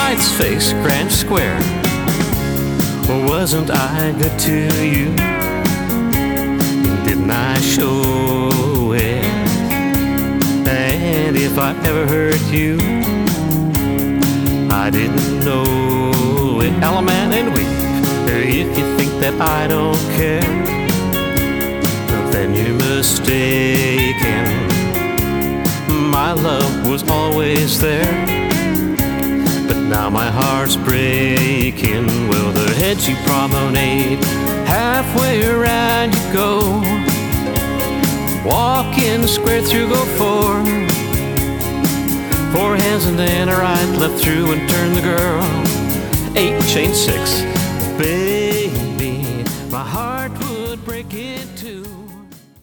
Heights face, Grand Square. Wasn't I good to you? Didn't I show it? And if I ever hurt you, I didn't know it. Element and weave. If you think that I don't care, then you're mistaken. My love was always there, but now my heart's breaking. Well, the hedge you promenade, halfway around you go. Walking square through, go four hands and then a right, left through and turn the girl. 8, chain 6, baby.